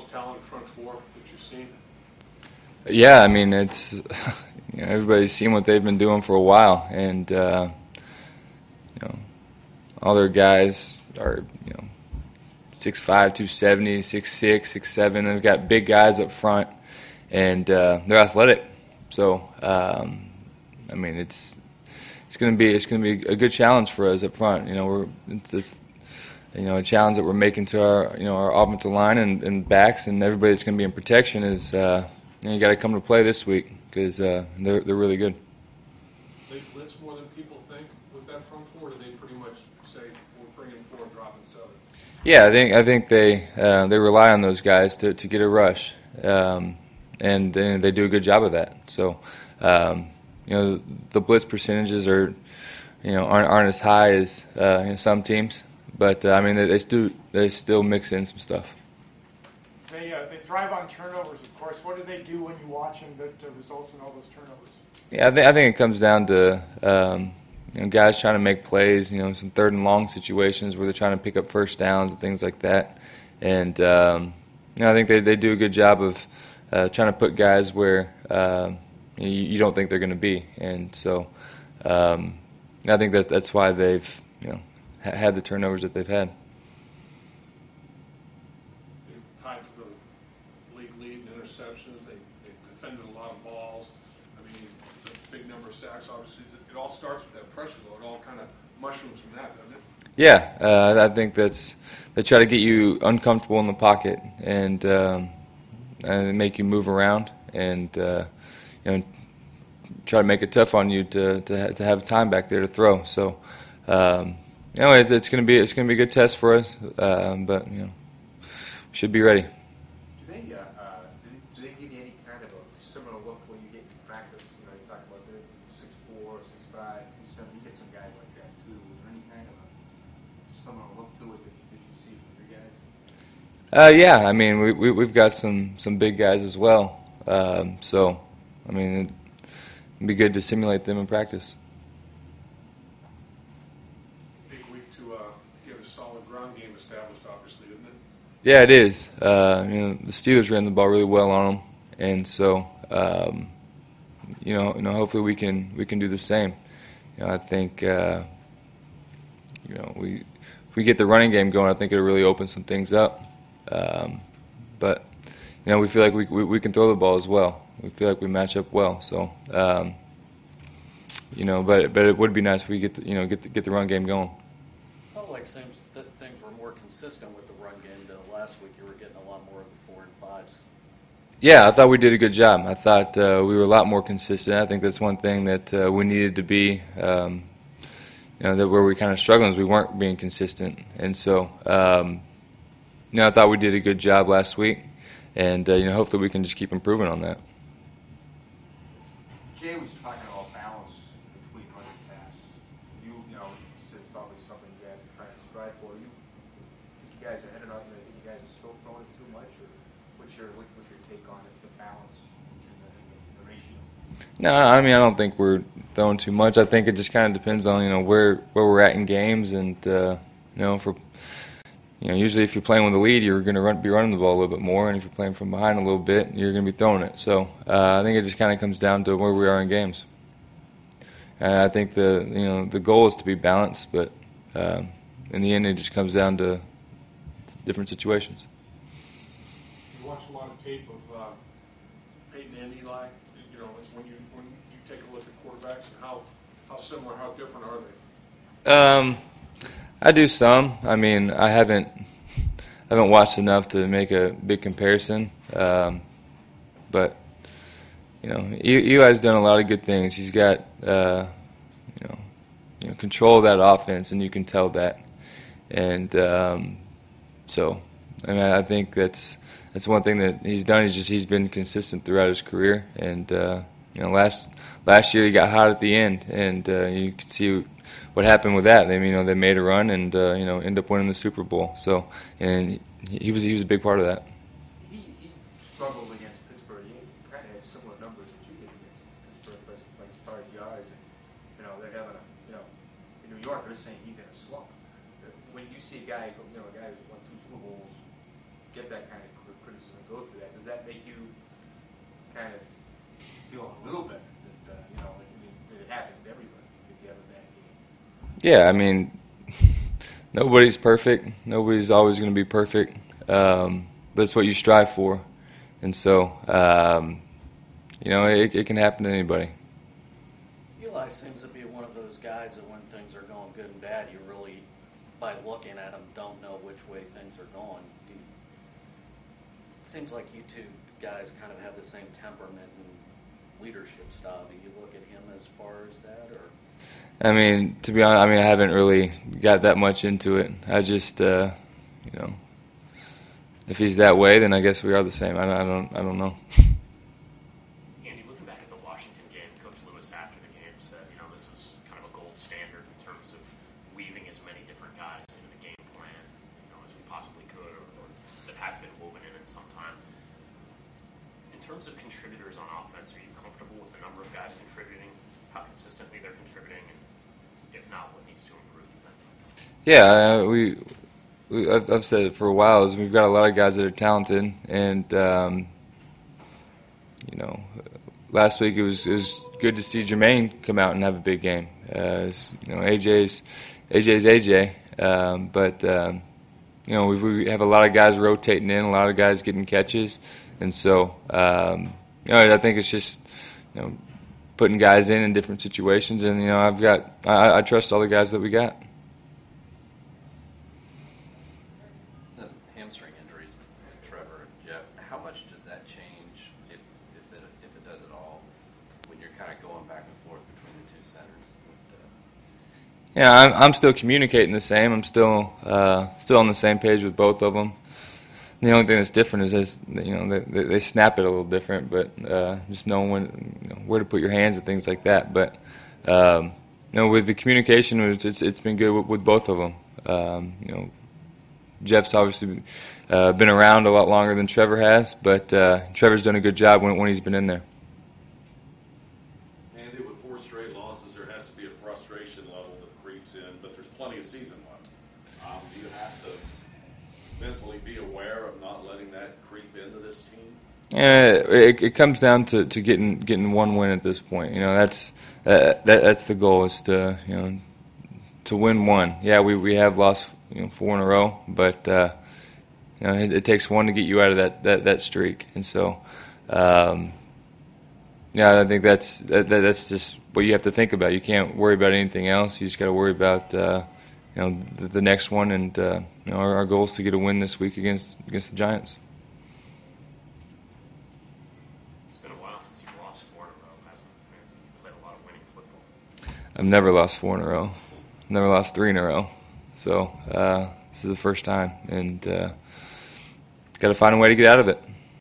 most talented front four that you've seen? Yeah, I mean, it's everybody's seen what they've been doing for a while, and all their guys are 6'5", 270, 6'6", 6'7". They've got big guys up front, and they're athletic. So I mean, it's going to be a good challenge for us up front. It's a challenge that we're making to our offensive line and backs, and everybody that's going to be in protection is you got to come to play this week because they're really good. They blitz more than people think with that front four. Do they pretty much say we're bringing 4 and dropping 7? Yeah, I think they rely on those guys to get a rush, and they do a good job of that. So the blitz percentages aren't as high as some teams. But I mean, they still mix in some stuff. They thrive on turnovers, of course. What do they do when you watch them that results in all those turnovers? Yeah, I think it comes down to guys trying to make plays. Some 3rd and long situations where they're trying to pick up first downs and things like that. And I think they do a good job of trying to put guys where you don't think they're going to be. And so I think that's why they've had the turnovers that they've had. They've tied for the league lead in interceptions. They've defended a lot of balls. I mean, the big number of sacks, obviously. It all starts with that pressure, though. It all kind of mushrooms from that, doesn't it? Yeah, I think they try to get you uncomfortable in the pocket and make you move around and try to make it tough on you to have time back there to throw. So. It's going to be a good test for us, but we should be ready. Do they give you any kind of a similar look when you get in practice? You talk about the 6'4", 6'5", 270. You get some guys like that too. Is there any kind of a similar look to it that you see from your guys? Yeah, I mean we've got some big guys as well. So I mean it'd be good to simulate them in practice. Yeah, it is. The Steelers ran the ball really well on them, and so hopefully we can do the same. I think if we get the running game going, I think it'll really open some things up. But we feel like we can throw the ball as well. We feel like we match up well. So but it would be nice if we get the run game going. Felt like things were more consistent with the run game than last week. You were getting a lot more of the 4 and 5s. Yeah, I thought we did a good job. I thought we were a lot more consistent. I think that's one thing that we needed to be. That where we kind of struggling is we weren't being consistent, and so I thought we did a good job last week, and hopefully we can just keep improving on that. Jay was talking about balance between run and pass. You said it's always something you guys are trying to strive for. You think you guys are headed up? You think you guys are still throwing it too much, or what's your take on it, the balance and the ratio? No, I mean I don't think we're throwing too much. I think it just kind of depends on where we're at in games, and usually if you're playing with the lead, you're going to be running the ball a little bit more, and if you're playing from behind a little bit, you're going to be throwing it. So I think it just kind of comes down to where we are in games. And I think the goal is to be balanced, but in the end, it just comes down to different situations. You watch a lot of tape of Peyton and Eli. When you take a look at quarterbacks, and how similar, how different are they? I do some. I mean, I haven't watched enough to make a big comparison. But Eli's done a lot of good things. He's got control of that offense, and you can tell that. And so, I mean, I think that's one thing that he's done. He's been consistent throughout his career. And last year he got hot at the end, and you could see what happened with that. They made a run and ended up winning the Super Bowl. So, and he was a big part of that. He struggled against Pittsburgh. He kind of had similar numbers that you did against Pittsburgh, as far as yards. And they're having in New York they're saying he's in a slump. When you see a guy who's won 2 Super Bowls get that kind of criticism, kind of feel a little bit that, you know, I mean, it happens to everybody if you have a bad game? Yeah, I mean, nobody's perfect. Nobody's always going to be perfect. But it's what you strive for. And so, you know, it can happen to anybody. Eli seems to be one of those guys that when things are going good and bad, you really, by looking at him, don't know which way things are going. It seems like you two guys kind of have the same temperament and leadership style. Do you look at him as far as that, or? I mean, to be honest, I haven't really got that much into it. I just, you know, if he's that way, then I guess we are the same. I don't know. Andy, looking back at the Washington game, Coach Lewis after the game said, you know, this was kind of a gold standard in terms of weaving as many different guys into the game plan, you know, as we possibly could, or that have been woven in some time. In terms of contributors on offense, are you comfortable with the number of guys contributing, how consistently they're contributing, and if not, what needs to improve, you think? Yeah, I've said it for a while. Is we've got a lot of guys that are talented, and you know, last week it was good to see Jermaine come out and have a big game. You know, AJ's AJ, but you know, we have a lot of guys rotating in, a lot of guys getting catches, and so you know, I think it's just, you know, putting guys in different situations, and you know, I trust all the guys that we got. The hamstring injuries, Trevor and Jeff, how much does that change, if it does at all, when you're kind of going back and forth between the two centers? Yeah, I'm still communicating the same. I'm still on the same page with both of them. The only thing that's different is, you know, they snap it a little different, but just knowing when, you know, where to put your hands and things like that. But you know, with the communication, it's been good with both of them. You know, Jeff's obviously been around a lot longer than Trevor has, but Trevor's done a good job when he's been in there. Andy, with 4 straight losses, there has to be a frustration level that creeps in, but there's plenty of season left. Do you have to mentally be aware of not letting that creep into this team? Yeah, it comes down to getting one win at this point. You know, that's the goal, is to, you know, to win one. Yeah, we have lost, you know, 4 in a row, but you know, it takes one to get you out of that streak, and so yeah, I think that's just what you have to think about. You can't worry about anything else. You just got to worry about you know, the next one, and you know, our goal is to get a win this week against the Giants. It's been a while since you've lost 4 in a row, hasn't it? You played a lot of winning football. I've never lost 4 in a row. I've never lost 3 in a row. So this is the first time, and got to find a way to get out of it.